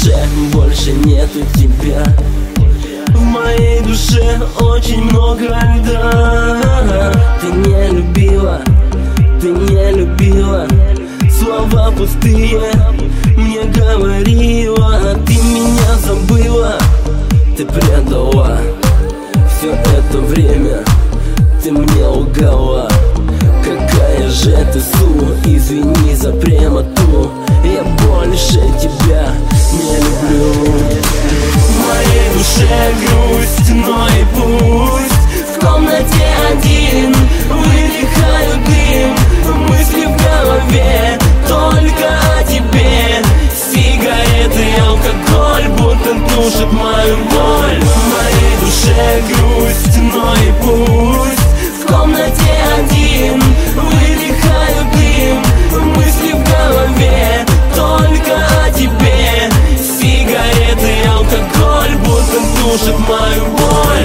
душе больше нету тебя. В моей душе очень много льда. Ты не любила, ты не любила. Слова пустые мне говорила. Ты меня забыла, ты предала. Все это время ты мне лгала. Какая же ты извини за прямоту. Я больше тебя не люблю. В моей душе грусть, но и пусть. В комнате один выдыхаю дым. Мысли в голове только о тебе. Сигареты и алкоголь будто тушат мою боль. В моей душе грусть, но и пусть. В комнате один выдыхаю дым. Мысли в голове только о тебе. Сигареты и алкоголь будто тушат мою боль.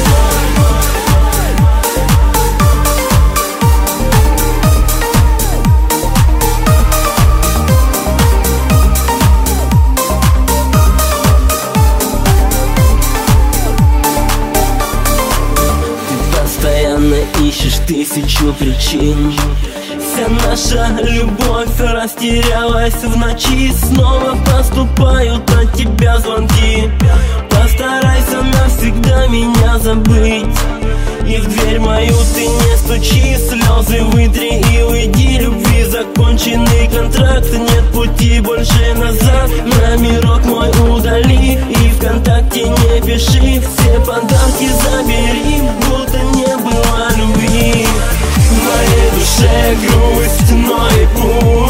Ищешь тысячу причин. Вся наша любовь растерялась в ночи. Снова поступают от тебя звонки. Постарайся навсегда меня забыть. И в дверь мою ты не стучи. Слезы вытри и уйди. Любви законченный контракт. Нет пути больше назад. Номерок мой удали. И ВКонтакте не пиши. Все подарки забери, будто не было любви. В моей душе грусть, но и пусть.